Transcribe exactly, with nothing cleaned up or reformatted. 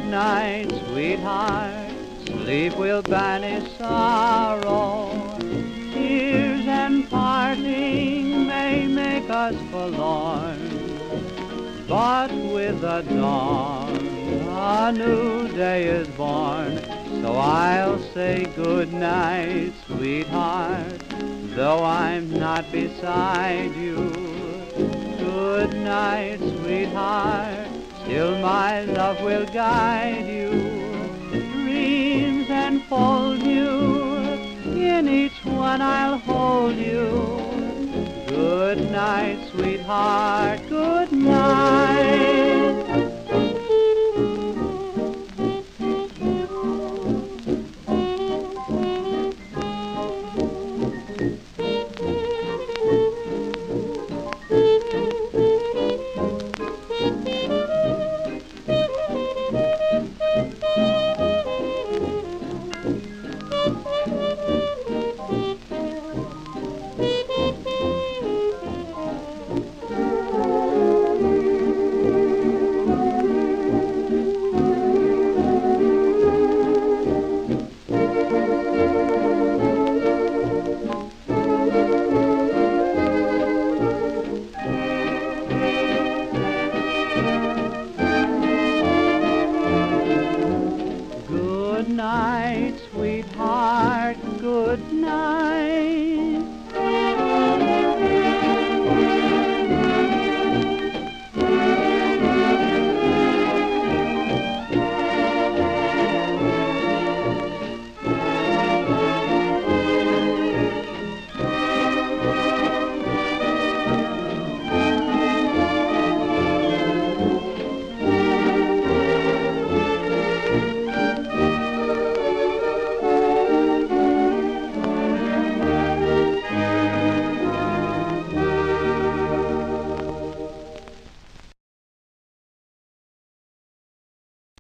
Good night, sweetheart, sleep will banish sorrow. Tears and parting may make us forlorn, but with the dawn a new day is born. So I'll say good night, sweetheart, though I'm not beside you. Good night, sweetheart, still my love will guide you. Dreams enfold you, in each one I'll hold you. Good night, sweetheart, good night.